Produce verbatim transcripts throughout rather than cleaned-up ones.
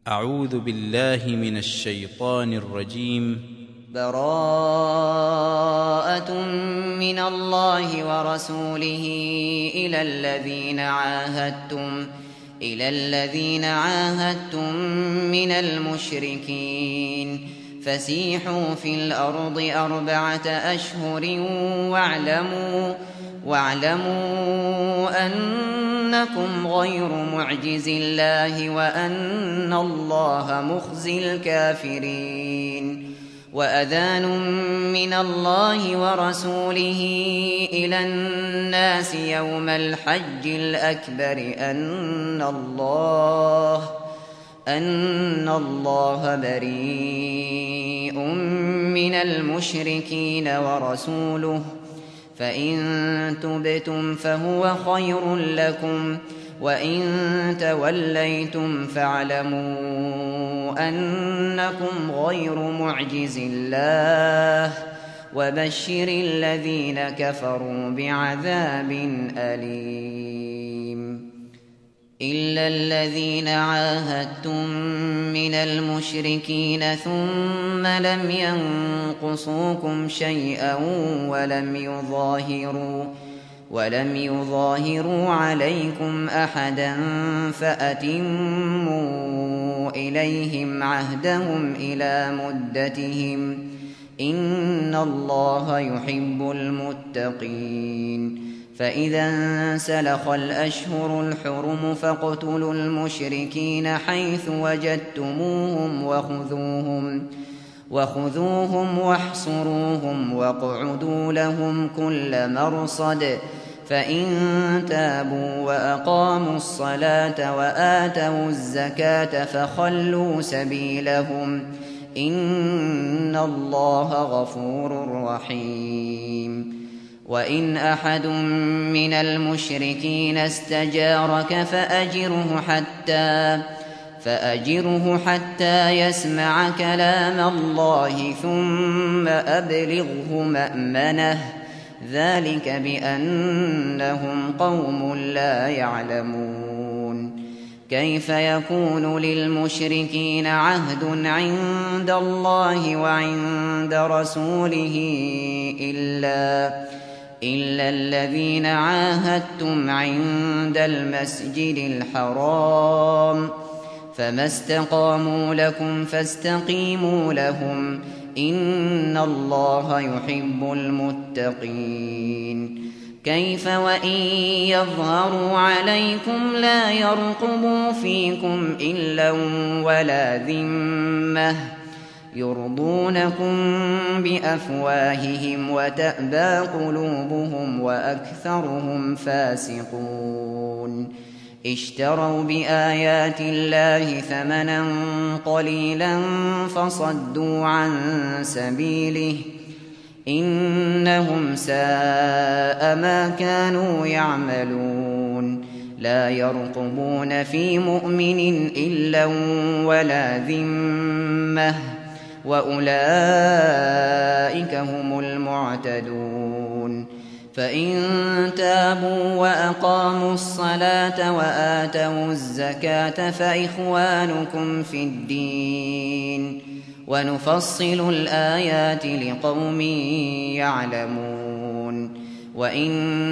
أعوذ بالله من الشيطان الرجيم. براءة من الله ورسوله إلى الذين عاهدتم إلى الذين عاهدتم من المشركين فسيحوا في الأرض أربعة أشهر واعلموا واعلموا أنكم غير معجز الله وأن الله مخزي الكافرين. وأذان من الله ورسوله إلى الناس يوم الحج الأكبر أن الله أن الله بريء من المشركين ورسوله فإن تبتم فهو خير لكم وإن توليتم فاعلموا أنكم غير معجز الله وبشر الذين كفروا بعذاب أليم. إلا الذين عاهدتم من المشركين ثم لم ينقصوكم شيئا ولم يظاهروا ولم يظاهروا عليكم أحدا فأتموا إليهم عهدهم إلى مدتهم إن الله يحب المتقين. فإذا انسلخ الأشهر الحرم فاقتلوا المشركين حيث وجدتموهم وخذوهم وخذوهم واحصروهم واقعدوا لهم كل مرصد فإن تابوا وأقاموا الصلاة وآتوا الزكاة فخلوا سبيلهم إن الله غفور رحيم. وإن أحد من المشركين استجارك فأجره حتى فأجره حتى يسمع كلام الله ثم أبلغه مأمنه ذلك بأنهم قوم لا يعلمون. كيف يكون للمشركين عهد عند الله وعند رسوله إلا إلا الذين عاهدتم عند المسجد الحرام فما استقاموا لكم فاستقيموا لهم إن الله يحب المتقين. كيف وإن يظهروا عليكم لا يرقبوا فيكم إلا ولا ذمة يرضونكم بأفواههم وتأبى قلوبهم وأكثرهم فاسقون. اشتروا بآيات الله ثمنا قليلا فصدوا عن سبيله إنهم ساء ما كانوا يعملون. لا يرقبون في مؤمن إلا ولا ذمة وأولئك هم المعتدون. فإن تابوا وأقاموا الصلاة وآتوا الزكاة فإخوانكم في الدين ونفصل الآيات لقوم يعلمون. وإن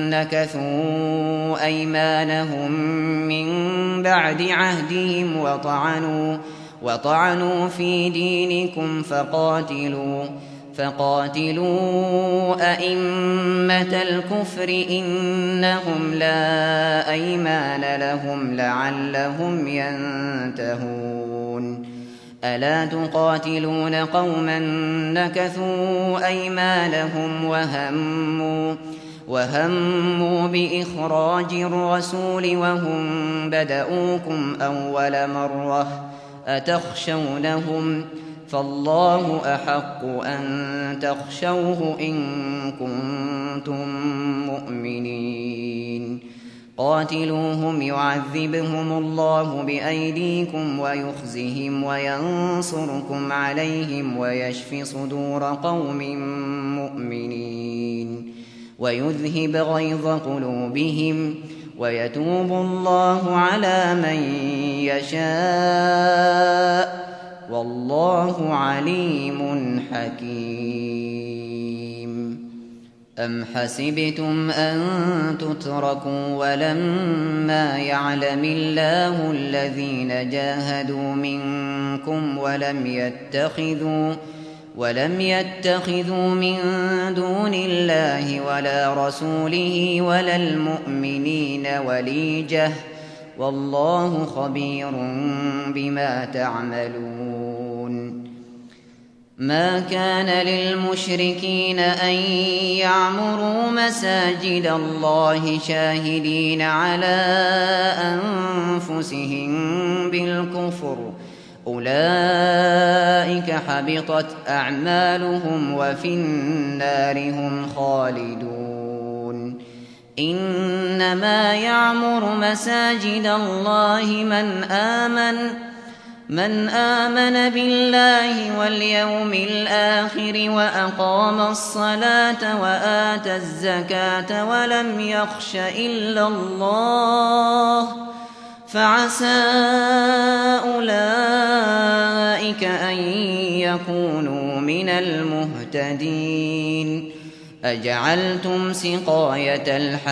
نكثوا أيمانهم من بعد عهدهم وطعنوا وطعنوا في دينكم فقاتلوا فقاتلوا أئمة الكفر إنهم لا أيمان لهم لعلهم ينتهون. ألا تقاتلون قوما نكثوا أيمانهم وهموا وهموا بإخراج الرسول وهم بدؤوكم أول مرة أتخشونهم فالله أحق أن تخشوه إن كنتم مؤمنين. قاتلوهم يعذبهم الله بأيديكم ويخزهم وينصركم عليهم ويشف صدور قوم مؤمنين ويذهب غيظ قلوبهم ويتوب الله على من يشاء عليم حكيم. أم حسبتم أن تتركوا ولما يعلم الله الذين جاهدوا منكم ولم يتخذوا ولم يتخذوا من دون الله ولا رسوله ولا المؤمنين وليجة والله خبير بما تعملون. ما كان للمشركين أن يعمروا مساجد الله شاهدين على أنفسهم بالكفر أولئك حبطت أعمالهم وفي النار هم خالدون. إنما يعمر مساجد الله من آمن من آمن بالله واليوم الآخر وأقام الصلاة وآتى الزكاة ولم يخش إلا الله فعسى أولئك أن يكونوا من المهتدين. أجعلتم سقاية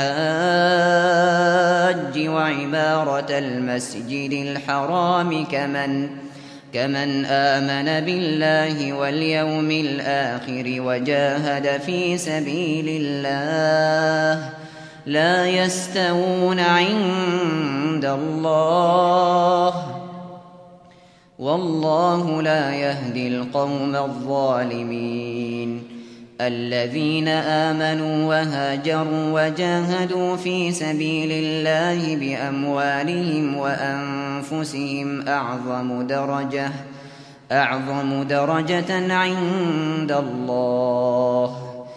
الحاج وعمارة المسجد الحرام كمن كمن آمن بالله واليوم الآخر وجاهد في سبيل الله لا يستوون عند الله والله لا يهدي القوم الظالمين. الذين آمنوا وهاجروا وجاهدوا في سبيل الله بأموالهم وأنفسهم أعظم درجة أعظم درجة عند الله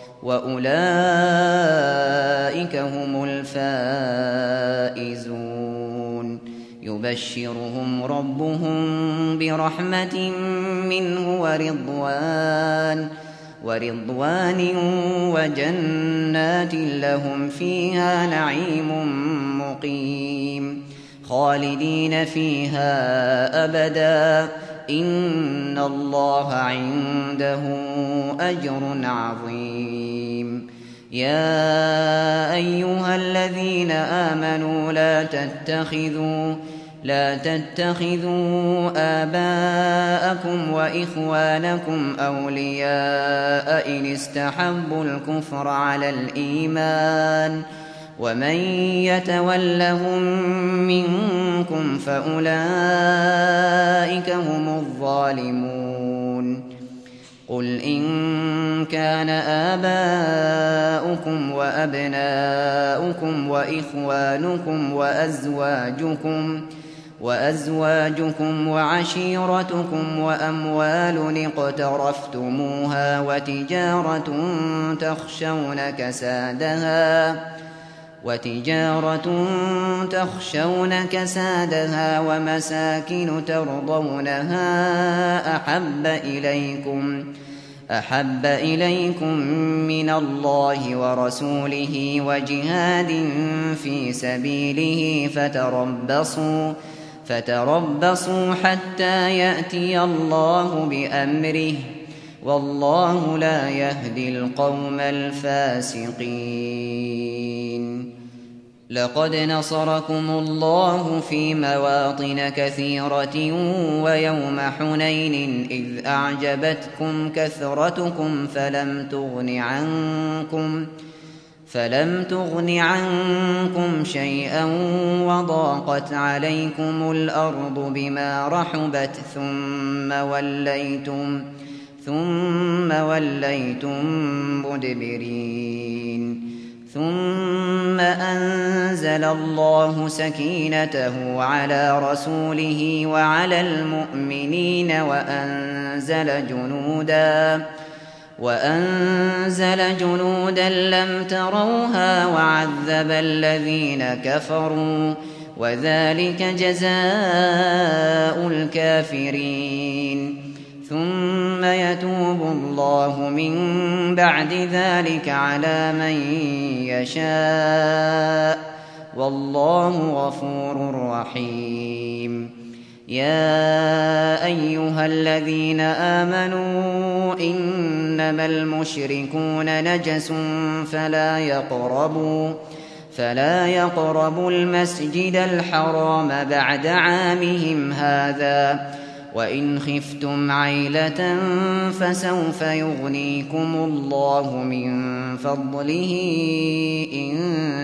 وأولئك هم الفائزون. يبشرهم ربهم برحمة منه ورضوان ورضوان وجنات لهم فيها نعيم مقيم خالدين فيها أبدا إن الله عنده أجر عظيم. يا أيها الذين آمنوا لا تتخذوا لا تتخذوا آباءكم وإخوانكم أولياء إن استحبوا الكفر على الإيمان ومن يتولهم منكم فأولئك هم الظالمون. قل إن كان آباؤكم وأبناؤكم وإخوانكم وأزواجكم وأزواجكم وعشيرتكم وأموال اقترفتموها وتجارة تخشون كسادها وتجارة تخشون كسادها ومساكن ترضونها أحب إليكم أحب إليكم من الله ورسوله وجهاد في سبيله فتربصوا فتربصوا حتى يأتي الله بأمره والله لا يهدي القوم الفاسقين. لقد نصركم الله في مواطن كثيرة ويوم حنين إذ أعجبتكم كثرتكم فلم تغن عنكم فلم تغن عنكم شيئا وضاقت عليكم الأرض بما رحبت ثم وليتم ثم وليتم مدبرين. ثم أنزل الله سكينته على رسوله وعلى المؤمنين وأنزل جنودا وأنزل جنودا لم تروها وعذب الذين كفروا وذلك جزاء الكافرين. ثم يتوب الله من بعد ذلك على من يشاء والله غفور رحيم. يا أيها أيها الذين آمنوا إنما المشركون نجس فلا يقربوا فلا يقربوا المسجد الحرام بعد عامهم هذا وإن خفتم عيلة فسوف يغنيكم الله من فضله إن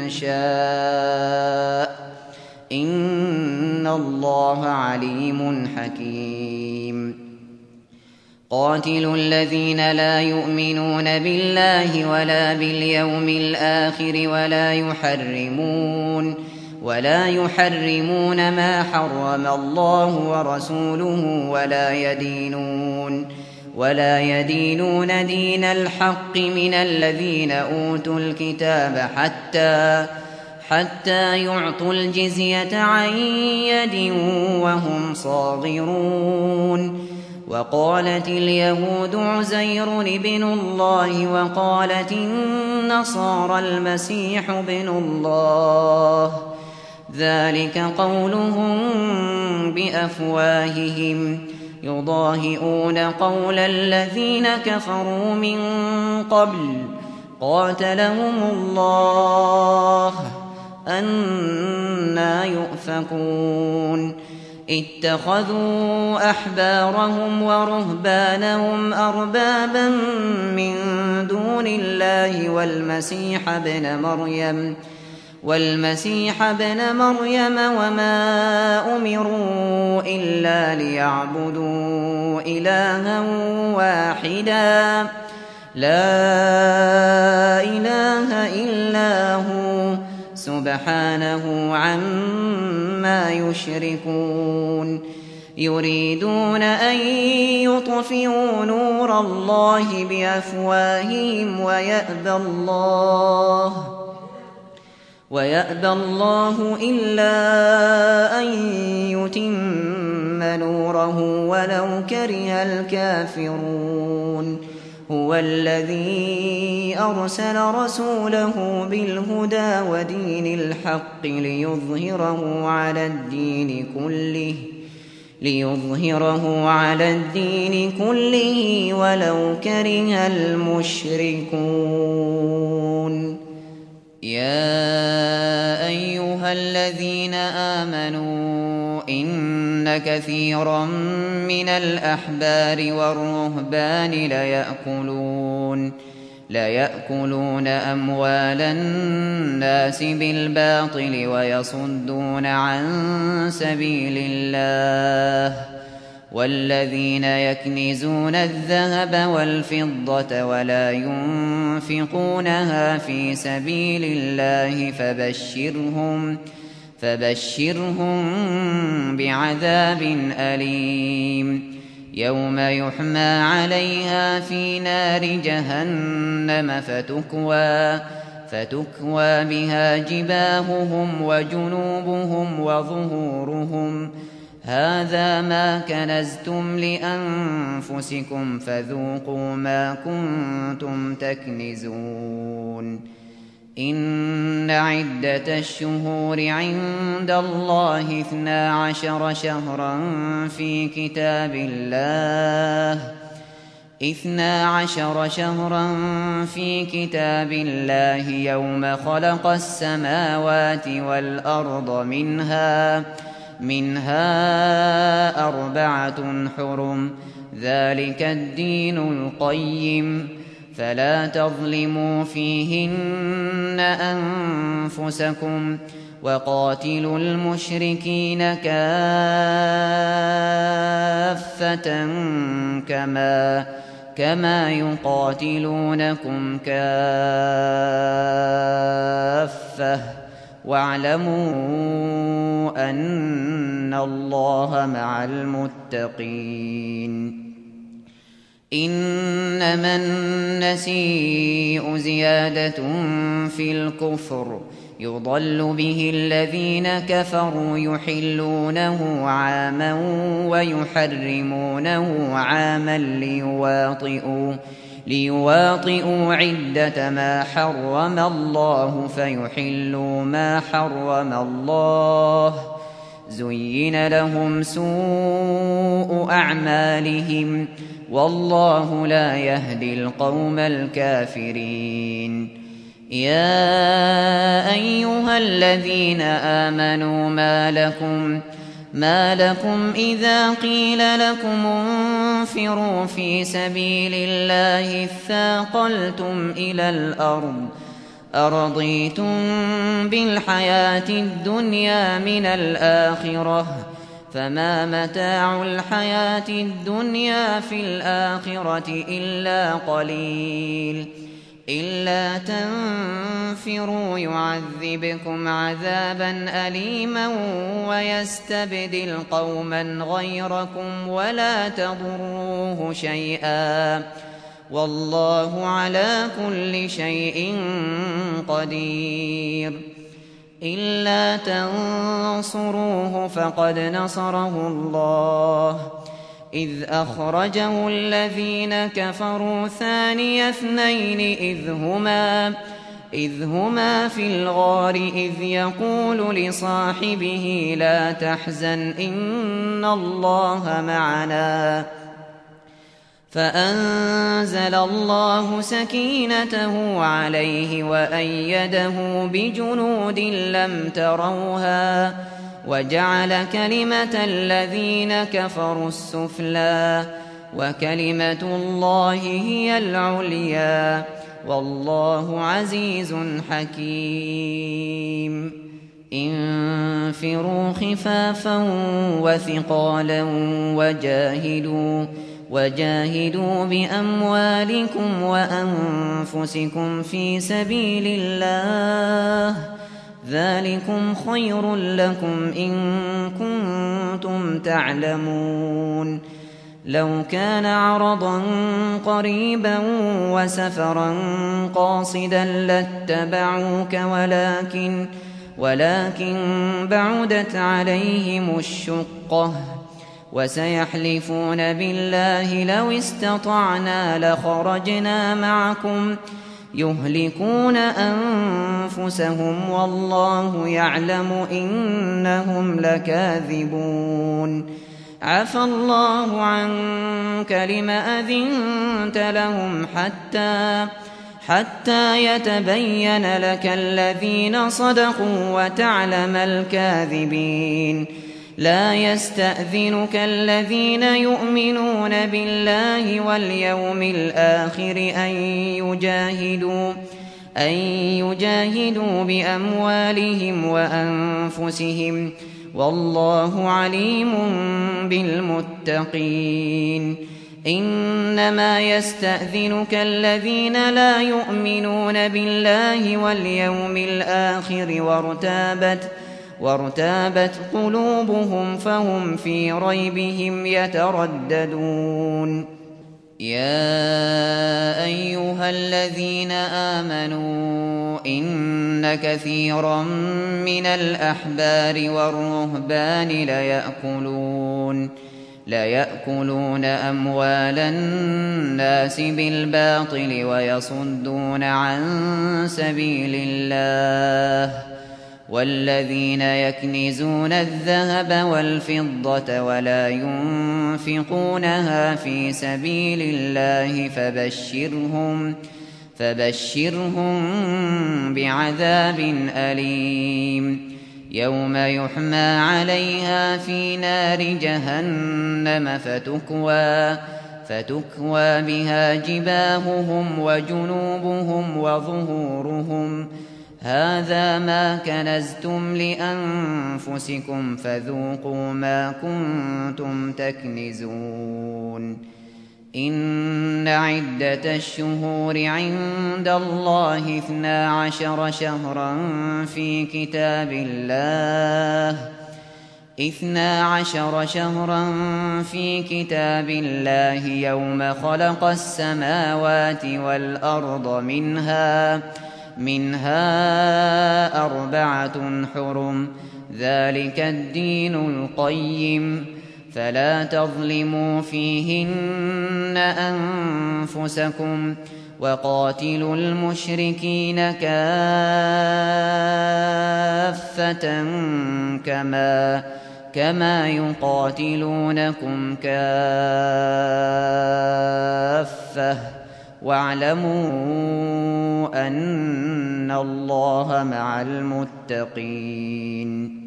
شاء إن الله عليم حكيم. قاتلوا الذين لا يؤمنون بالله ولا باليوم الآخر ولا يحرمون ولا يحرمون ما حرم الله ورسوله ولا يدينون ولا يدينون دين الحق من الذين أوتوا الكتاب حتى حتى يعطوا الجزية عن يد وهم صاغرون. وقالت اليهود عزير ابن الله وقالت النصارى المسيح ابن الله ذلك قولهم بأفواههم يضاهئون قول الذين كفروا من قبل قاتلهم الله أنى يؤفكون. اتخذوا أحبارهم ورهبانهم أربابا من دون الله والمسيح ابن مريم والمسيح ابن مريم وما أمروا إلا ليعبدوا إلها واحدا لا إله إلا هو سبحانه عما يشركون. يريدون أن يطفئوا نور الله بأفواههم ويأبى الله ويأبى الله إلا أن يتم نوره ولو كره الكافرون. هو الذي أرسل رسوله بالهدى ودين الحق ليظهره على الدين كله ليظهره على الدين كله ولو كره المشركون. يا أيها الذين آمنوا إن كثيرا من الأحبار والرهبان ليأكلون ليأكلون أموال الناس بالباطل ويصدون عن سبيل الله والذين يكنزون الذهب والفضة ولا ينفقونها في سبيل الله فبشرهم فبشرهم بعذاب أليم. يوم يحمى عليها في نار جهنم فتكوى فتكوى بها جباههم وجنوبهم وظهورهم هذا ما كنزتم لأنفسكم فذوقوا ما كنتم تكنزون. إن عدة الشهور عند الله اثنا عشر شهرا في كتاب الله اثنا عشر شهرا في كتاب الله يوم خلق السماوات والأرض منها منها أربعة حرم ذلك الدين القيم فلا تظلموا فيهن أنفسكم وقاتلوا المشركين كافة كما كما يقاتلونكم كافة واعلموا أن الله مع المتقين. إنما النسيء زيادة في الكفر يضل به الذين كفروا يحلونه عاما ويحرمونه عاما ليواطئوا ليواطئوا عدة ما حرم الله فيحلوا ما حرم الله زين لهم سوء أعمالهم والله لا يهدي القوم الكافرين. يا أيها الذين آمنوا ما لكم ما لكم إذا قيل لكم انفروا في سبيل الله اثاقلتم إلى الأرض أرضيتم بالحياة الدنيا من الآخرة فما متاع الحياة الدنيا في الآخرة إلا قليل. إلا تنفروا يعذبكم عذابا أليما ويستبدل قوما غيركم ولا تضروه شيئا والله على كل شيء قدير. إلا تنصروه فقد نصره الله إذ أخرجه الذين كفروا ثاني اثنين إذ هما, إذ هما في الغار إذ يقول لصاحبه لا تحزن إن الله معنا فأنزل الله سكينته عليه وأيده بجنود لم تروها وجعل كلمة الذين كفروا السفلى وكلمة الله هي العليا والله عزيز حكيم. انفروا خفافا وثقالا وجاهدوا وجاهدوا بأموالكم وأنفسكم في سبيل الله ذلكم خير لكم إن كنتم تعلمون. لو كان عرضا قريبا وسفرا قاصدا لاتبعوك ولكن ولكن بعدت عليهم الشقة وسيحلفون بالله لو استطعنا لخرجنا معكم يهلكون أنفسهم والله يعلم إنهم لكاذبون. عفى الله عنك لم أذنت لهم حتى حتى يتبين لك الذين صدقوا وتعلم الكاذبين. لا يستأذنك الذين يؤمنون بالله واليوم الآخر أن يجاهدوا أن يجاهدوا بأموالهم وأنفسهم والله عليم بالمتقين. إنما يستأذنك الذين لا يؤمنون بالله واليوم الآخر وارتابت وارتابت قلوبهم فهم في ريبهم يترددون. يا أيها الذين آمنوا إن كثيرا من الأحبار والرهبان ليأكلون ليأكلون أموال الناس بالباطل ويصدون عن سبيل الله والذين يكنزون الذهب والفضة ولا ينفقونها في سبيل الله فبشرهم فبشرهم بعذاب أليم. يوم يحمى عليها في نار جهنم فتكوى فتكوى بها جباههم وجنوبهم وظهورهم هذا ما كنزتم لأنفسكم فذوقوا ما كنتم تكنزون. إن عدة الشهور عند الله اثنا عشر شهرا في كتاب الله اثنا عشر شهرا في كتاب الله يوم خلق السماوات والأرض منها منها أربعة حرم ذلك الدين القيم فلا تظلموا فيهن أنفسكم وقاتلوا المشركين كافة كما كما يقاتلونكم كافة واعلموا أن الله مع المتقين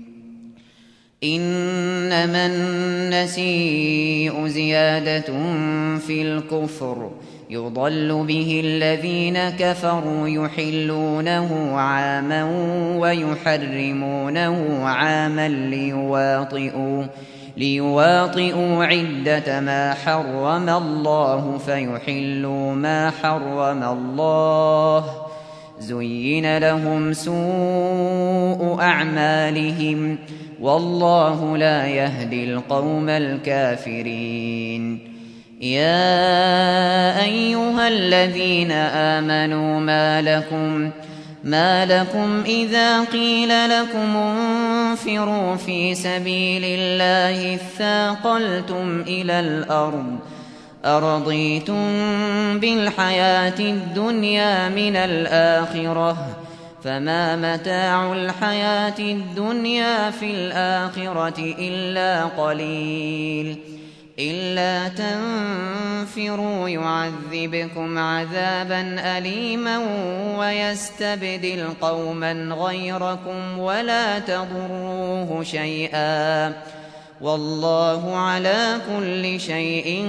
إنما النسيء زيادة في الكفر يضل به الذين كفروا يحلونه عاما ويحرمونه عاما ليواطئوا ليواطئوا عدة ما حرم الله فيحلوا ما حرم الله زين لهم سوء أعمالهم والله لا يهدي القوم الكافرين يا أيها الذين آمنوا ما لكم ما لكم إذا قيل لكم انفروا في سبيل الله اثاقلتم إلى الأرض أرضيتم بالحياة الدنيا من الآخرة فما متاع الحياة الدنيا في الآخرة إلا قليل إلا تنفروا يعذبكم عذابا أليما ويستبدل قوما غيركم ولا تضروه شيئا والله على كل شيء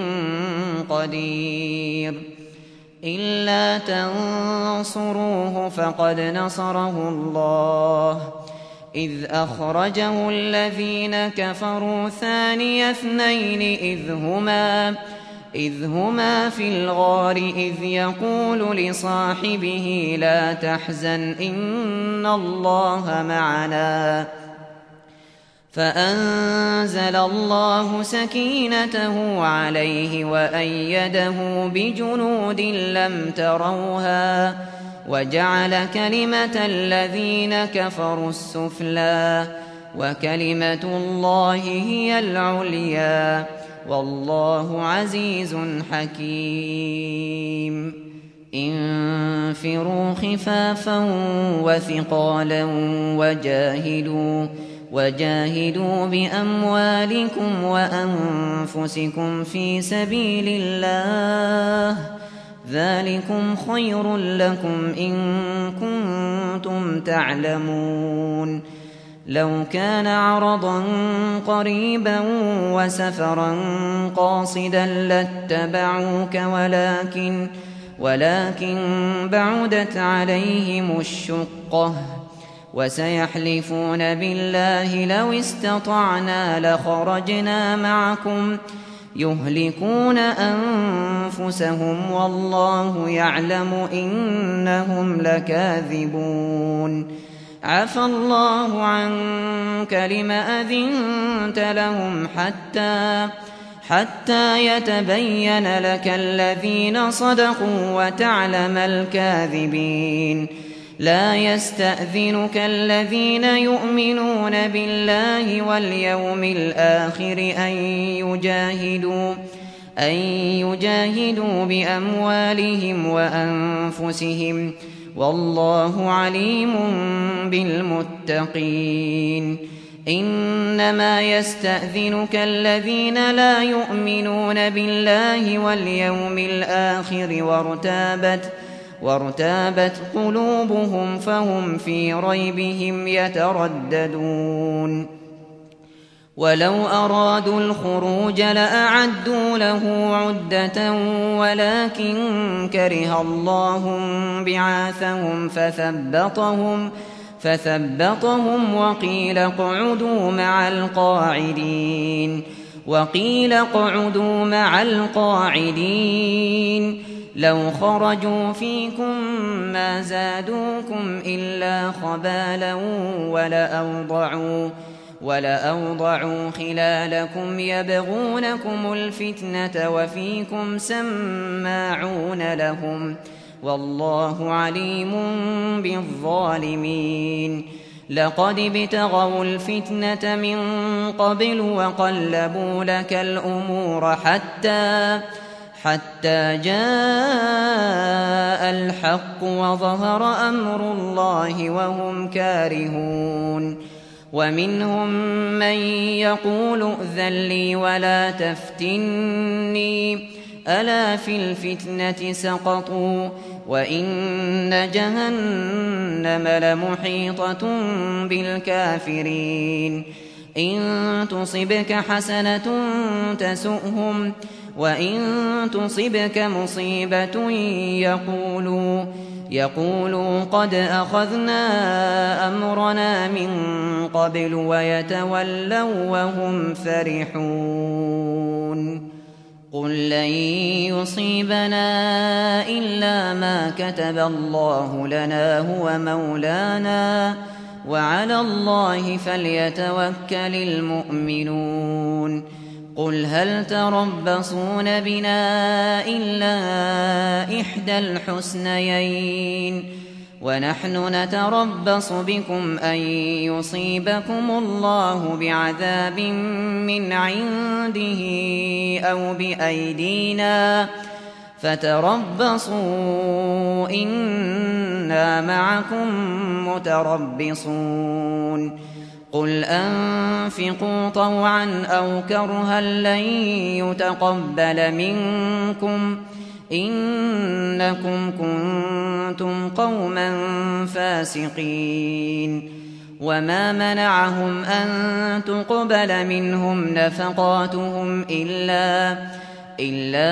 قدير إلا تنصروه فقد نصره الله إذ أخرجه الذين كفروا ثاني اثنين إذ هما إذ هما في الغار إذ يقول لصاحبه لا تحزن إن الله معنا فأنزل الله سكينته عليه وأيده بجنود لم تروها وجعل كلمة الذين كفروا السفلى وكلمة الله هي العليا والله عزيز حكيم انفروا خفافا وثقالا وجاهدوا وجاهدوا بأموالكم وأنفسكم في سبيل الله ذلكم خير لكم إن كنتم تعلمون لو كان عرضا قريبا وسفرا قاصدا لاتبعوك ولكن ولكن بعدت عليهم الشقة وسيحلفون بالله لو استطعنا لخرجنا معكم يهلكون أنفسهم والله يعلم إنهم لكاذبون عفى الله عنك لم أذنت لهم حتى حتى يتبين لك الذين صدقوا وتعلم الكاذبين لا يستأذنك الذين يؤمنون بالله واليوم الآخر أن يجاهدوا أن يجاهدوا بأموالهم وأنفسهم والله عليم بالمتقين إنما يستأذنك الذين لا يؤمنون بالله واليوم الآخر وارتابت وارتابت قلوبهم فهم في ريبهم يترددون ولو أرادوا الخروج لأعدوا له عدة ولكن كره الله بعاثهم فثبطهم فثبطهم وقيل اقعدوا مع القاعدين وقيل اقعدوا مع القاعدين لو خرجوا فيكم ما زادوكم إلا خبالا ولأوضعوا ولأوضعوا خلالكم يبغونكم الفتنة وفيكم سماعون لهم والله عليم بالظالمين لقد ابتغوا الفتنة من قبل وقلبوا لك الأمور حتى حتى جاء الحق وظهر أمر الله وهم كارهون ومنهم من يقول ائذن لي ولا تفتني ألا في الفتنة سقطوا وإن جهنم لمحيطة بالكافرين إن تصبك حسنة تسؤهم وإن تصبك مصيبة يقولوا يقولوا قد أخذنا أمرنا من قبل ويتولوا وهم فرحون قل لن يصيبنا إلا ما كتب الله لنا هو مولانا وعلى الله فليتوكل المؤمنون قل هل تربصون بنا إلا إحدى الحسنيين ونحن نتربص بكم أن يصيبكم الله بعذاب من عنده أو بأيدينا فتربصوا إنا معكم متربصون قل أنفقوا طوعا أو كرها لن يتقبل منكم إنكم كنتم قوما فاسقين وما منعهم أن تقبل منهم نفقاتهم إلا إلا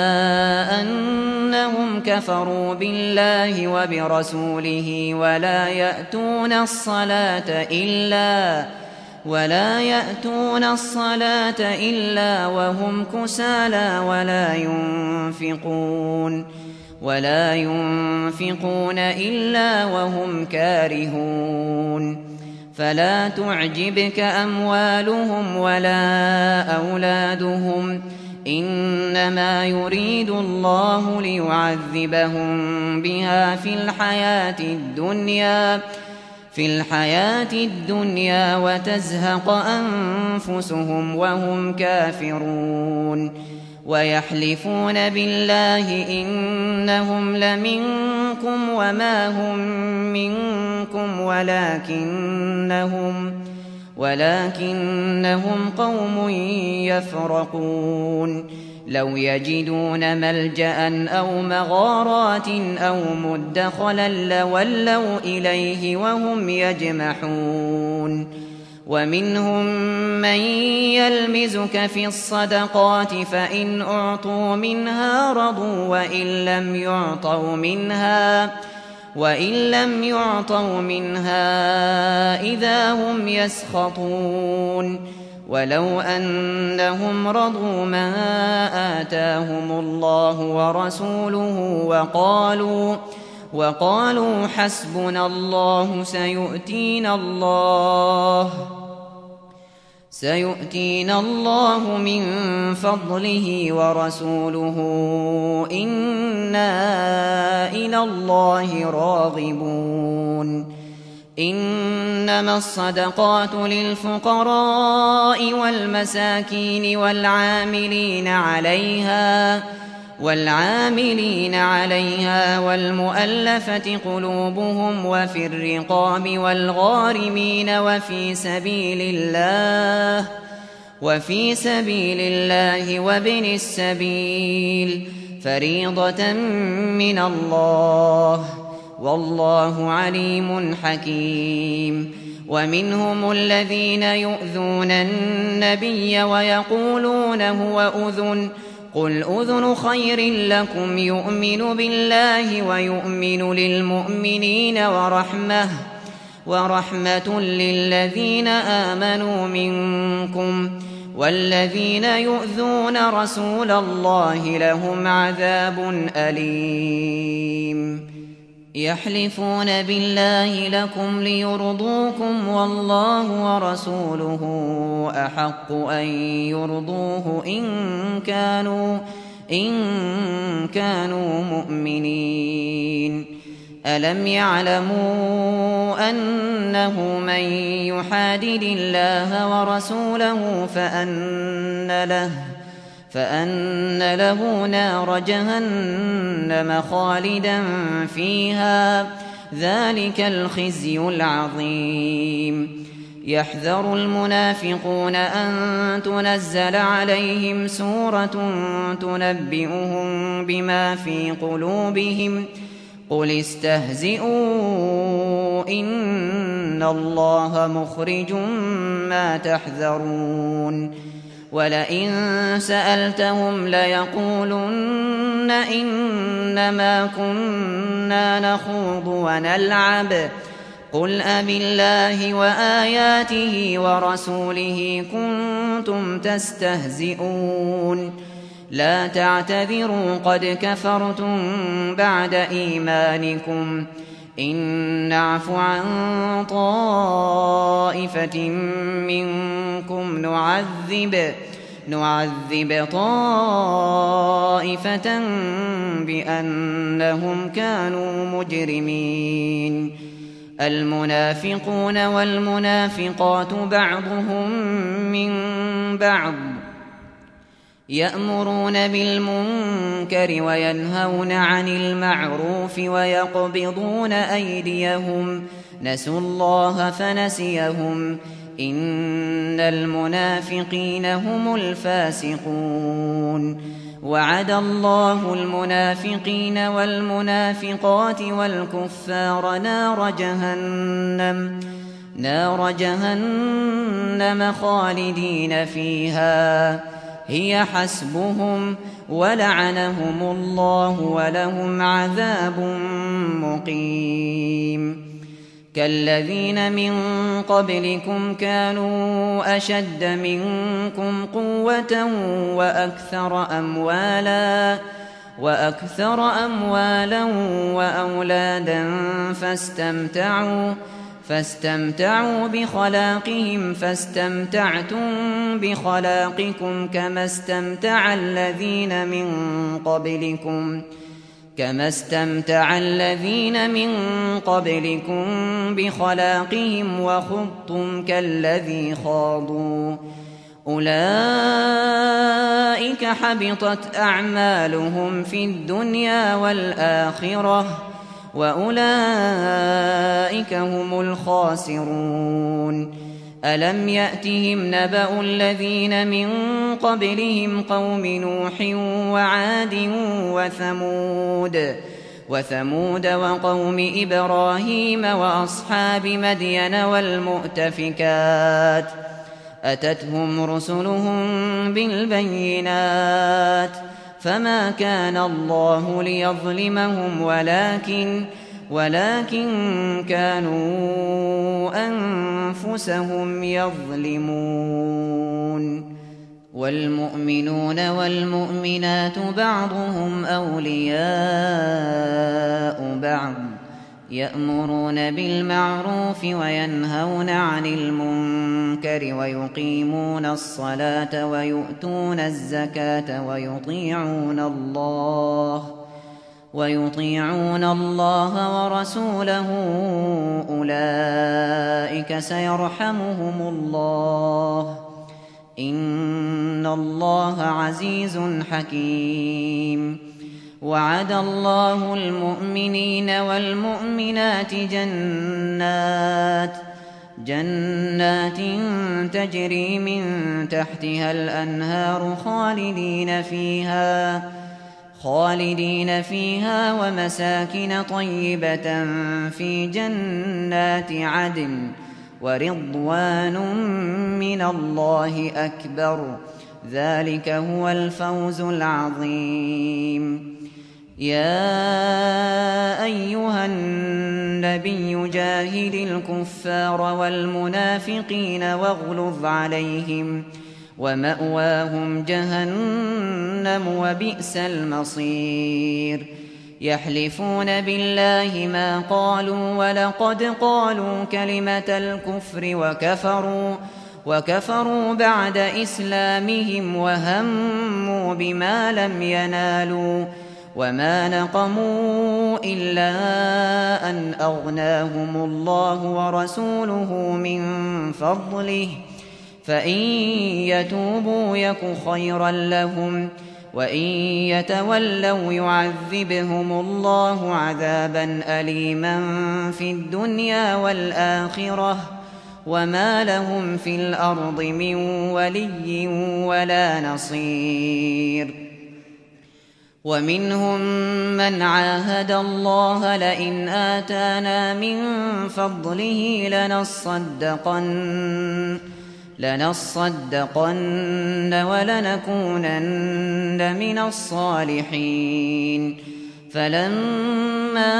أنهم كفروا بالله وبرسوله ولا يأتون الصلاة إلا ولا يأتون الصلاة إلا وهم كسالى ولا ينفقون ولا ينفقون إلا وهم كارهون فلا تعجبك أموالهم ولا أولادهم إنما يريد الله ليعذبهم بها في الحياة الدنيا في الحياة الدنيا وتزهق أنفسهم وهم كافرون ويحلفون بالله إنهم لمنكم وما هم منكم ولكنهم ولكنهم قوم يفرقون لو يجدون ملجأ أو مغارات أو مدخلا لولوا إليه وهم يجمحون ومنهم من يلمزك في الصدقات فإن أعطوا منها رضوا وإن لم يعطوا منها وإن لم يعطوا منها إذا هم يسخطون ولو أنهم رضوا ما آتاهم الله ورسوله وقالوا وقالوا حسبنا الله سيؤتينا الله سيؤتينا الله من فضله ورسوله إنا إلى الله راغبون إنما الصدقات للفقراء والمساكين والعاملين عليها والعاملين عليها والمؤلفة قلوبهم وفي الرقاب والغارمين وفي سبيل الله وفي سبيل الله وابن السبيل فريضة من الله والله عليم حكيم ومنهم الذين يؤذون النبي ويقولون هو أذن قل أذن خير لكم يؤمن بالله ويؤمن للمؤمنين ورحمة ورحمة للذين آمنوا منكم والذين يؤذون رسول الله لهم عذاب أليم يحلفون بالله لكم ليرضوكم والله ورسوله أحق أن يرضوه إن كانوا إن كانوا مؤمنين ألم يعلموا أنه من يحادد الله ورسوله فأن له فأن له نار جهنم خالدا فيها ذلك الخزي العظيم يحذر المنافقون أن تنزل عليهم سورة تنبئهم بما في قلوبهم قل استهزئوا إن الله مخرج ما تحذرون ولئن سألتهم ليقولن إنما كنا نخوض ونلعب قل أبالله وآياته ورسوله كنتم تستهزئون لا تعتذروا قد كفرتم بعد إيمانكم إن نعف عن طائفة منكم نعذب نعذب طائفة بأنهم كانوا مجرمين المنافقون والمنافقات بعضهم من بعض يأمرون بالمنكر وينهون عن المعروف ويقبضون أيديهم نسوا الله فنسيهم إن المنافقين هم الفاسقون وعد الله المنافقين والمنافقات والكفار نار جهنم نار جهنم خالدين فيها هي حسبهم ولعنهم الله ولهم عذاب مقيم كالذين من قبلكم كانوا أشد منكم قوة وأكثر أموالا وأكثر أموالا وأولادا فاستمتعوا فاستمتعوا بخلاقهم فاستمتعتم بخلاقكم كما استمتع الذين من قبلكم كما استمتع الذين من قبلكم بخلاقهم وخضتم كالذي خاضوا أولئك حبطت أعمالهم في الدنيا والآخرة وأولئك هم الخاسرون ألم يأتهم نبأ الذين من قبلهم قوم نوح وعاد وثمود وثمود وقوم إبراهيم وأصحاب مدين والمؤتفكات أتتهم رسلهم بالبينات فما كان الله ليظلمهم ولكن ولكن كانوا أنفسهم يظلمون والمؤمنون والمؤمنات بعضهم أولياء بعض يأمرون بالمعروف وينهون عن المنكر ويقيمون الصلاة ويؤتون الزكاة ويطيعون الله ويطيعون الله ورسوله أولئك سيرحمهم الله إن الله عزيز حكيم وعد الله المؤمنين والمؤمنات جنات جنات تجري من تحتها الأنهار خالدين فيها خالدين فيها ومساكن طيبة في جنات عدن ورضوان من الله أكبر ذلك هو الفوز العظيم يا أيها النبي جاهد الكفار والمنافقين واغلظ عليهم ومأواهم جهنم وبئس المصير يحلفون بالله ما قالوا ولقد قالوا كلمة الكفر وكفروا وكفروا بعد إسلامهم وهموا بما لم ينالوا وما نقموا إلا أن أغناهم الله ورسوله من فضله فإن يتوبوا يك خيرا لهم وإن يتولوا يعذبهم الله عذابا أليما في الدنيا والآخرة وما لهم في الأرض من ولي ولا نصير. ومنهم من عاهد الله لئن آتانا من فضله لنصدقن لنصدقن ولنكونن من الصالحين. فلما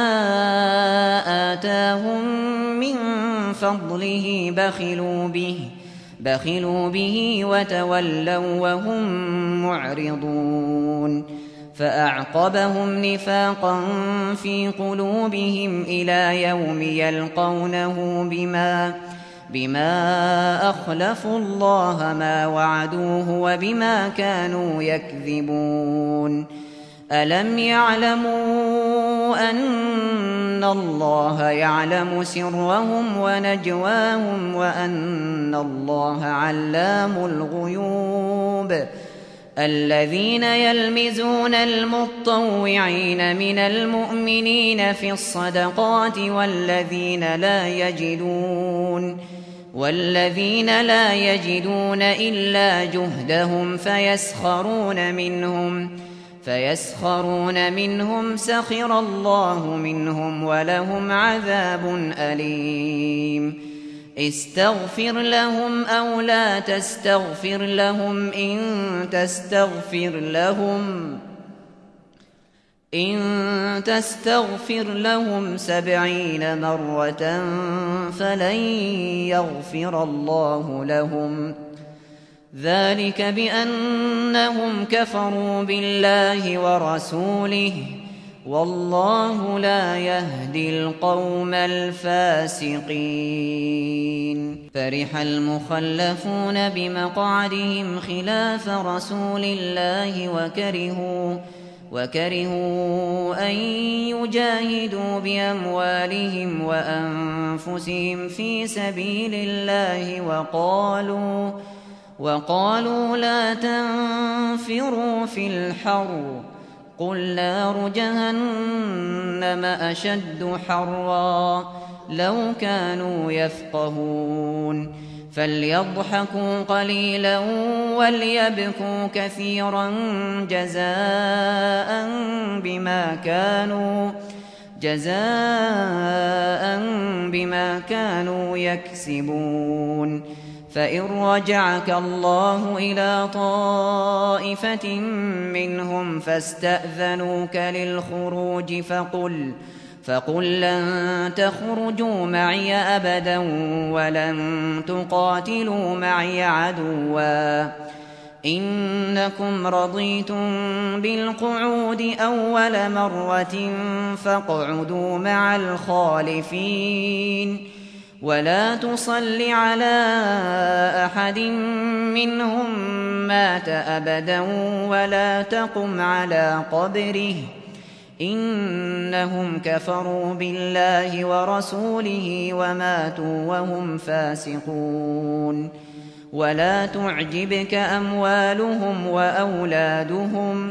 آتاهم من فضله بخلوا به بخلوا به وتولوا وهم معرضون. فأعقبهم نفاقا في قلوبهم إلى يوم يلقونه بما بما أخلفوا الله ما وعدوه وبما كانوا يكذبون. ألم يعلموا أن الله يعلم سرهم ونجواهم وأن الله علام الغيوب؟ الذين يلمزون المطوعين من المؤمنين في الصدقات والذين لا يجدون والذين لا يجدون إلا جهدهم فيسخرون منهم فيسخرون منهم سخر الله منهم ولهم عذاب أليم. استغفر لهم أو لا تستغفر لهم إن تستغفر لهم إن تستغفر لهم سبعين مرة فلن يغفر الله لهم. ذلك بأنهم كفروا بالله ورسوله والله لا يهدي القوم الفاسقين. فرح المخلفون بمقعدهم خلاف رسول الله وكرهوا وكرهوا أن يجاهدوا بأموالهم وأنفسهم في سبيل الله وقالوا وقالوا لا تنفروا في الحر قل نار جهنم أشد حرا لو كانوا يفقهون. فليضحكوا قليلا وليبكوا كثيرا جزاء بما كانوا جزاء بما كانوا يكسبون. فإن رجعك الله إلى طائفة منهم فاستأذنوك للخروج فقل فقل لن تخرجوا معي أبدا ولن تقاتلوا معي عدوا إنكم رضيتم بالقعود أول مرة فاقعدوا مع الخالفين. ولا تصل على أحد منهم مات أبدا ولا تقم على قبره إنهم كفروا بالله ورسوله وماتوا وهم فاسقون. ولا تعجبك أموالهم وأولادهم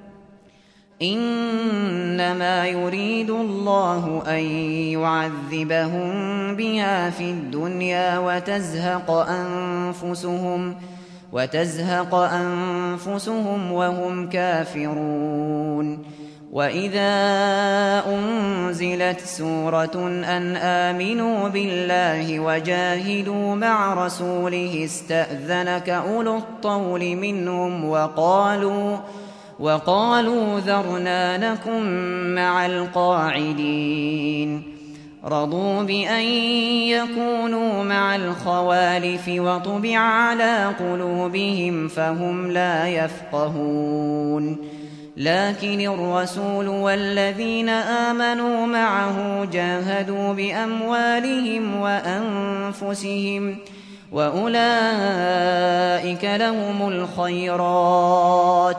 إنما يريد الله أن يعذبهم بها في الدنيا وتزهق أنفسهم وتزهق أنفسهم وهم كافرون. وإذا أنزلت سورة أن آمنوا بالله وجاهدوا مع رسوله استأذنك أولو الطول منهم وقالوا وقالوا ذرنا نكن مع القاعدين. رضوا بأن يكونوا مع الخوالف وطبع على قلوبهم فهم لا يفقهون. لكن الرسول والذين آمنوا معه جاهدوا بأموالهم وأنفسهم وأولئك لهم الخيرات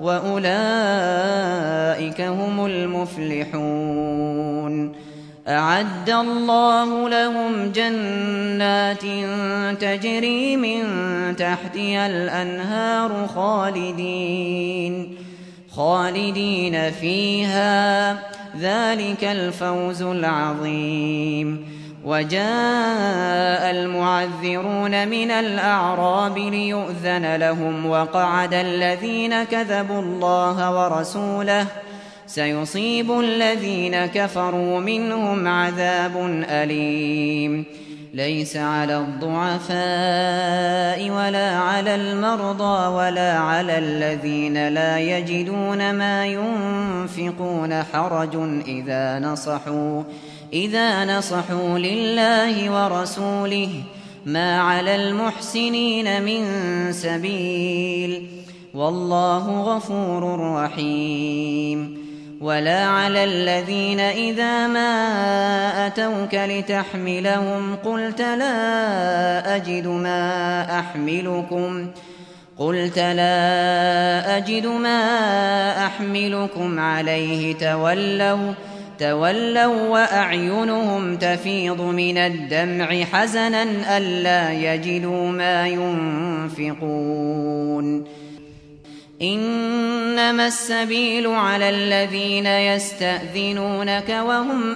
وأولئك هم المفلحون. أعد الله لهم جنات تجري من تحتها الأنهار خالدين خالدين فيها ذلك الفوز العظيم. وجاء المعذرون من الأعراب ليؤذن لهم وقعد الذين كذبوا الله ورسوله سيصيب الذين كفروا منهم عذاب أليم ليس على الضعفاء ولا على المرضى ولا على الذين لا يجدون ما ينفقون حرج إذا نصحوا إذا نصحوا لله ورسوله ما على المحسنين من سبيل والله غفور رحيم ولا على الذين إذا ما أتوك لتحملهم قلت لا أجد ما أحملكم قلت لا أجد ما أحملكم عليه تولوا تولوا وأعينهم تفيض من الدمع حزنا ألا يجدوا ما ينفقون إنما السبيل على الذين يستأذنونك وهم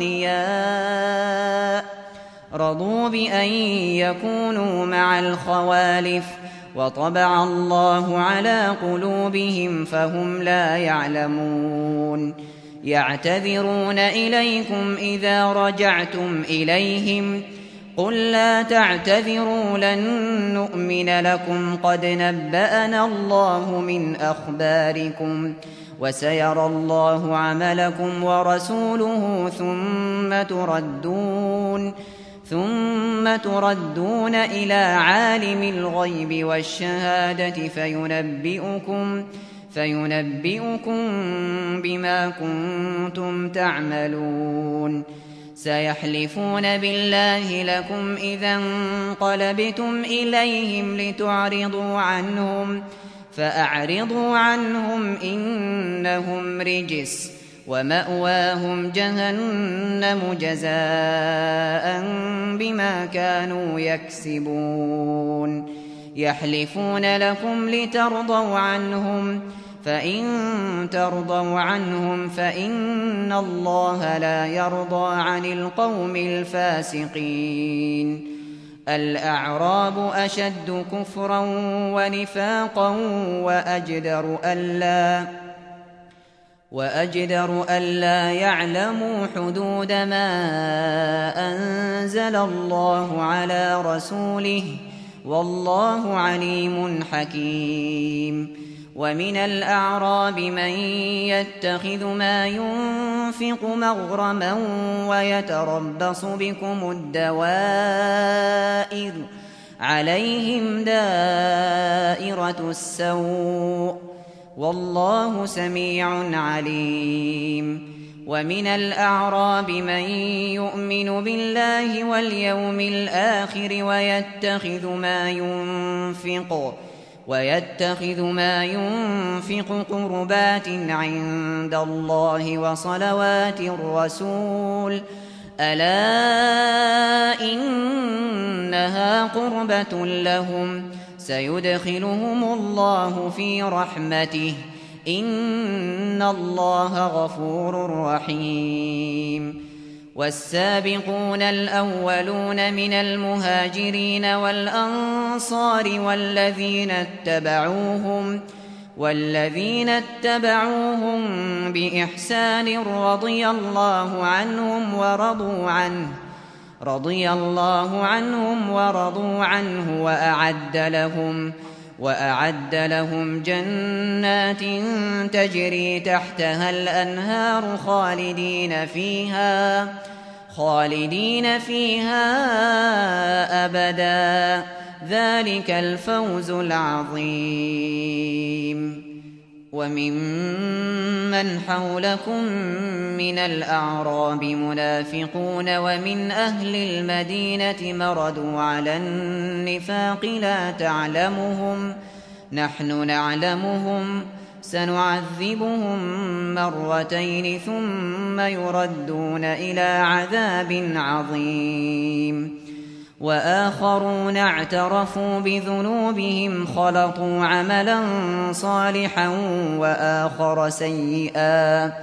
أغنياء رضوا بأن يكونوا مع الخوالف وطبع الله على قلوبهم فهم لا يعلمون يعتذرون إليكم إذا رجعتم إليهم قل لا تعتذروا لن نؤمن لكم قد نبأنا الله من أخباركم وسيرى الله عملكم ورسوله ثم تردون ثم تردون إلى عالم الغيب والشهادة فينبئكم فينبئكم بما كنتم تعملون سيحلفون بالله لكم إذا انقلبتم إليهم لتعرضوا عنهم فأعرضوا عنهم إنهم رجس ومأواهم جهنم جزاء بما كانوا يكسبون يحلفون لكم لترضوا عنهم فإن ترضوا عنهم فإن الله لا يرضى عن القوم الفاسقين الأعراب أشد كفرا ونفاقا وأجدر ألا وأجدر ألا يعلموا حدود ما أنزل الله على رسوله والله عليم حكيم ومن الأعراب من يتخذ ما ينفق مغرما ويتربص بكم الدوائر عليهم دائرة السوء والله سميع عليم ومن الأعراب من يؤمن بالله واليوم الآخر ويتخذ ما ينفق ويتخذ ما ينفق قربات عند الله وصلوات الرسول ألا إنها قربة لهم سيدخلهم الله في رحمته إن الله غفور رحيم والسابقون الأولون من المهاجرين والأنصار والذين اتبعوهم والذين اتبعوهم بإحسان رضي الله عنهم ورضوا عنه رضي الله عنهم ورضوا عنه وأعد لهم وأعد لهم جنات تجري تحتها الأنهار خالدين فيها خالدين فيها أبدا ذلك الفوز العظيم وممن حولكم من الأعراب منافقون ومن أهل المدينة مردوا على النفاق لا تعلمهم نحن نعلمهم سنعذبهم مرتين ثم يردون إلى عذاب عظيم وآخرون اعترفوا بذنوبهم خلطوا عملا صالحا وآخر سيئا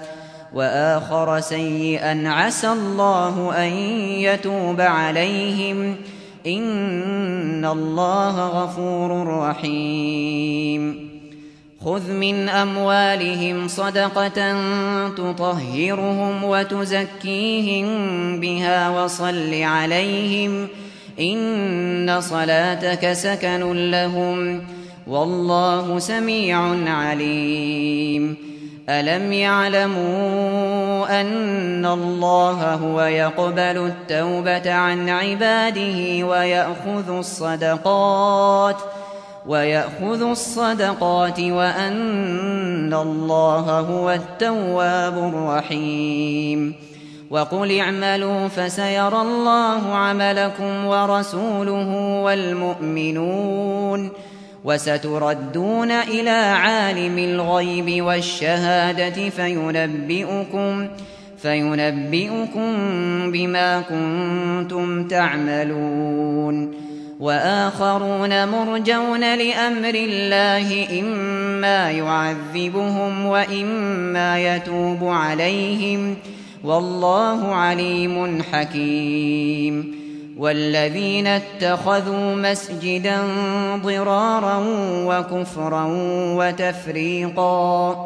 وآخر سيئا عسى الله أن يتوب عليهم إن الله غفور رحيم خذ من أموالهم صدقة تطهرهم وتزكيهم بها وصل عليهم إن صلاتك سكن لهم والله سميع عليم ألم يعلموا أن الله هو يقبل التوبة عن عباده ويأخذ الصدقات ويأخذ الصدقات وأن الله هو التواب الرحيم وقل اعملوا فسيرى الله عملكم ورسوله والمؤمنون وستردون إلى عالم الغيب والشهادة فينبئكم فينبئكم بما كنتم تعملون وآخرون مرجون لأمر الله إما يعذبهم وإما يتوب عليهم والله عليم حكيم والذين اتخذوا مسجدا ضرارا وكفرا وتفريقا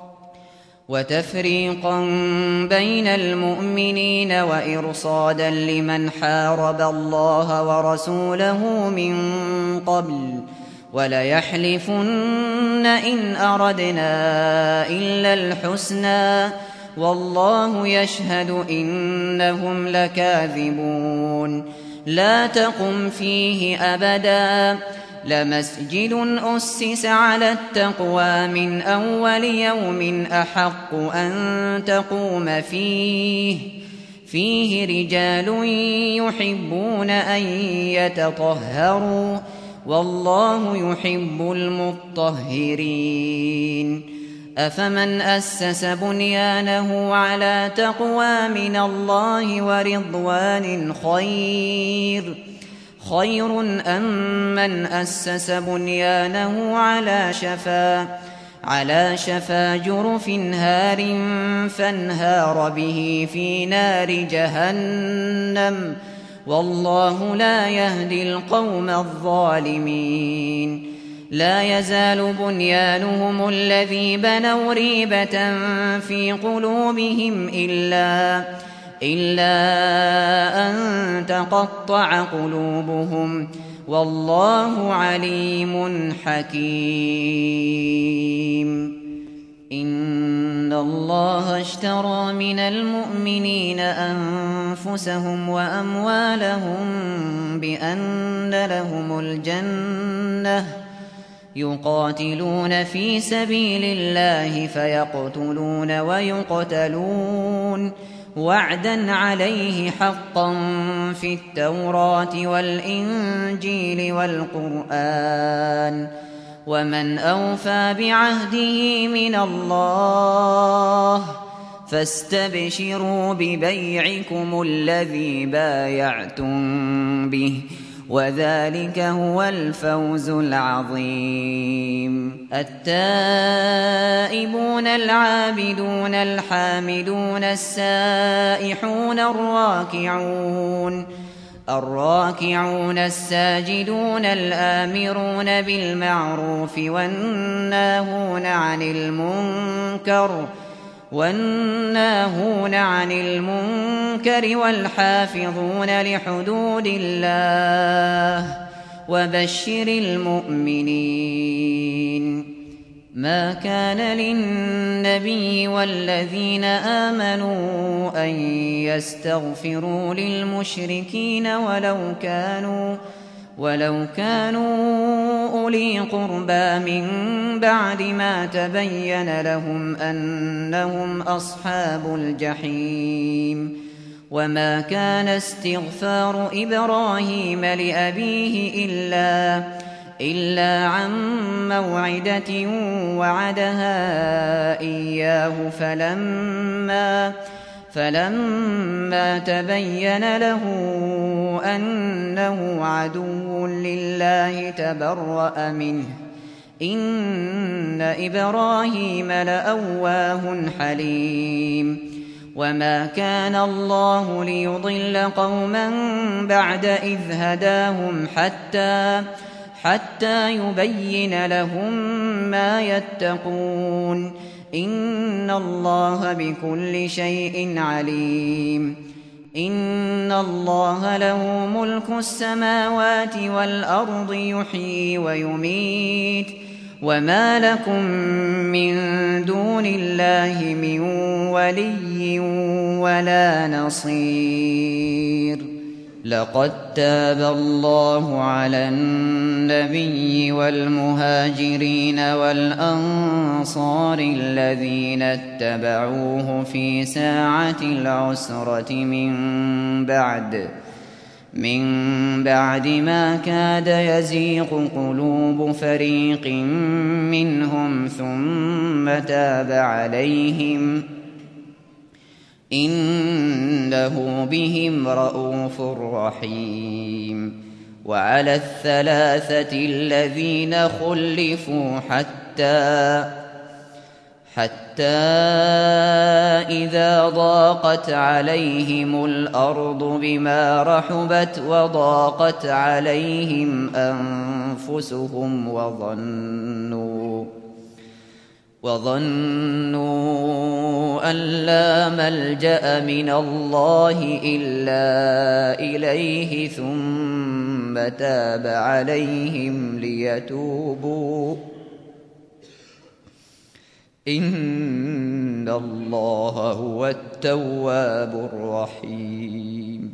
وتفريقا بين المؤمنين وإرصادا لمن حارب الله ورسوله من قبل وليحلفن إن أردنا إلا الحسنى والله يشهد إنهم لكاذبون لا تقم فيه أبدا لمسجد أسس على التقوى من أول يوم أحق أن تقوم فيه فيه رجال يحبون أن يتطهروا والله يحب المطهرين أفمن أسس بنيانه على تقوى من الله ورضوان خير خير أم من أسس بنيانه على شفا على شفا جرف هار فانهار به في نار جهنم والله لا يهدي القوم الظالمين لا يزال بنيانهم الذي بنوا ريبة في قلوبهم إلا إلا أن تقطع قلوبهم والله عليم حكيم إن الله اشترى من المؤمنين أنفسهم وأموالهم بأن لهم الجنة يقاتلون في سبيل الله فيقتلون ويقتلون وعدا عليه حقا في التوراة والإنجيل والقرآن ومن أوفى بعهده من الله فاستبشروا ببيعكم الذي بايعتم به وذلك هو الفوز العظيم التائبون العابدون الحامدون السائحون الراكعون الراكعون الساجدون الآمرون بالمعروف والناهون عن المنكر والناهون عن المنكر والحافظون لحدود الله وبشر المؤمنين ما كان للنبي والذين آمنوا أن يستغفروا للمشركين ولو كانوا ولو كانوا أولي قربى من بعد ما تبين لهم أنهم أصحاب الجحيم وما كان استغفار إبراهيم لأبيه إلا إلا عن موعدة وعدها إياه فلما فلما تبين له أنه عدو لله تبرأ منه إن إبراهيم لأواه حليم وما كان الله ليضل قوما بعد إذ هداهم حتى حتى يبين لهم ما يتقون إن الله بكل شيء عليم إن الله له ملك السماوات والأرض يحيي ويميت وما لكم من دون الله من ولي ولا نصير لقد تاب الله على النبي والمهاجرين والأنصار الذين اتبعوه في ساعة العسرة من بعد من بعد ما كاد يزيغ قلوب فريق منهم ثم تاب عليهم إنه بهم رءوف رحيم وعلى الثلاثة الذين خلفوا حتى حتى إذا ضاقت عليهم الأرض بما رحبت وضاقت عليهم أنفسهم وظنوا وظنوا أن لا ملجأ من الله إلا إليه ثم تاب عليهم ليتوبوا إن الله هو التواب الرحيم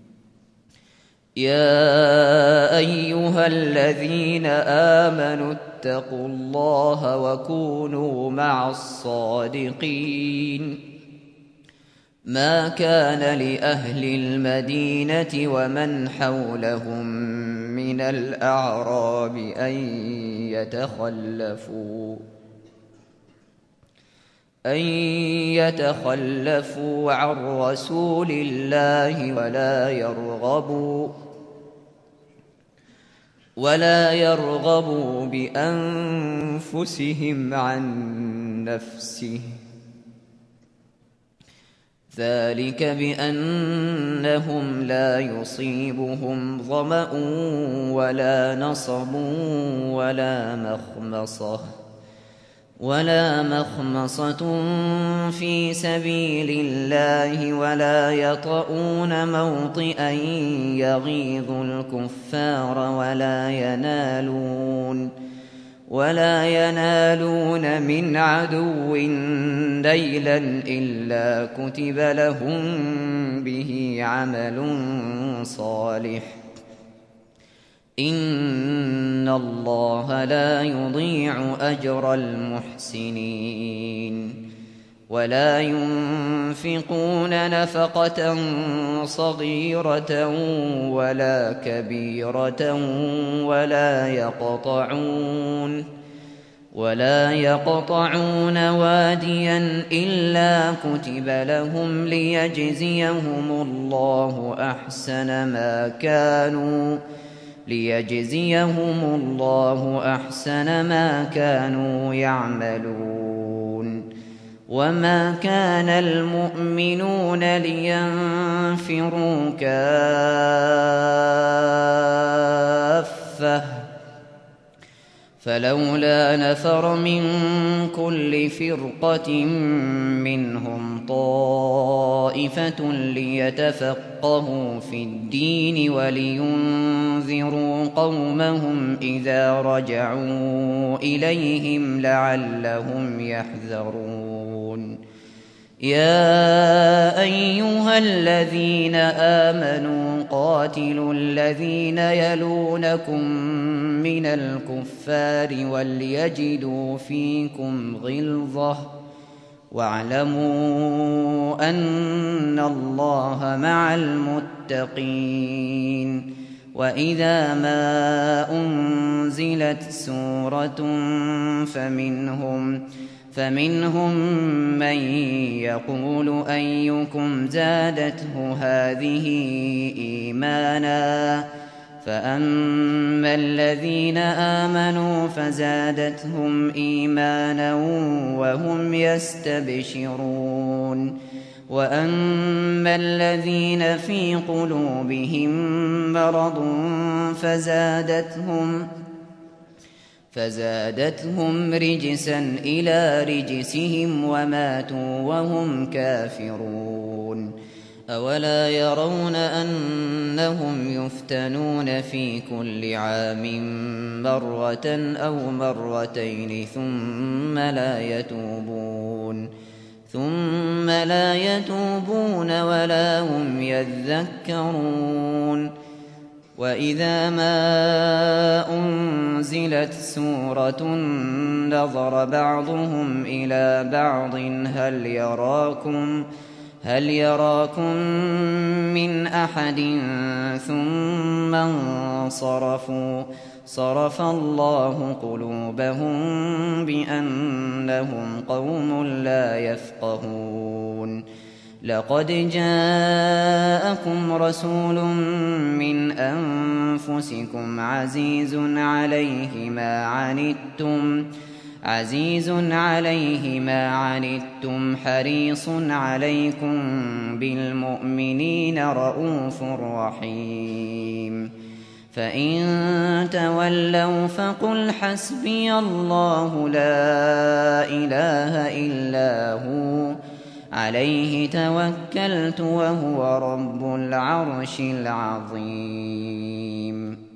يا أيها الذين آمنوا اتقوا الله وكونوا مع الصادقين ما كان لأهل المدينة ومن حولهم من الأعراب أن يتخلفوا أن يتخلفوا عن رسول الله ولا يرغبوا ولا يرغبوا بأنفسهم عن نفسه ذلك بأنهم لا يصيبهم ظمأ ولا نصب ولا مخمصة ولا مخمصة في سبيل الله ولا يطؤون موطئا يغيظ الكفار ولا ينالون ولا ينالون من عدو نيلا إلا كتب لهم به عمل صالح إن الله لا يضيع أجر المحسنين ولا ينفقون نفقة صغيرة ولا كبيرة ولا يقطعون ولا يقطعون واديا إلا كتب لهم ليجزيهم الله أحسن ما كانوا ليجزيهم الله أحسن ما كانوا يعملون وما كان المؤمنون لينفروا كافة فلولا نفر من كل فرقة منهم طائفة ليتفقهوا في الدين ولينذروا قومهم إذا رجعوا إليهم لعلهم يحذرون يا أيها الذين آمنوا قاتلوا الذين يلونكم من الكفار وليجدوا فيكم غلظة واعلموا أن الله مع المتقين وإذا ما أنزلت سورة فمنهم فمنهم من يقول أيكم زادته هذه إيمانا فأما الذين آمنوا فزادتهم إيمانا وهم يستبشرون وأما الذين في قلوبهم مرض فزادتهم فزادتهم رجسا إلى رجسهم وماتوا وهم كافرون أولا يرون أنهم يفتنون في كل عام مرة أو مرتين ثم لا يتوبون ثم لا يتوبون ولا هم يذكرون وإذا ما أنزلت سورة نظر بعضهم إلى بعض هل يراكم هل يراكم من أحد ثم انصرفوا صرف الله قلوبهم بأنهم قوم لا يفقهون لقد جاءكم رسول من أنفسكم عزيز عليه ما عنتم عزيز عليه ما عنتم حريص عليكم بالمؤمنين رءوف رحيم فإن تولوا فقل حسبي الله لا إله إلا هو عليه توكلت وهو رب العرش العظيم.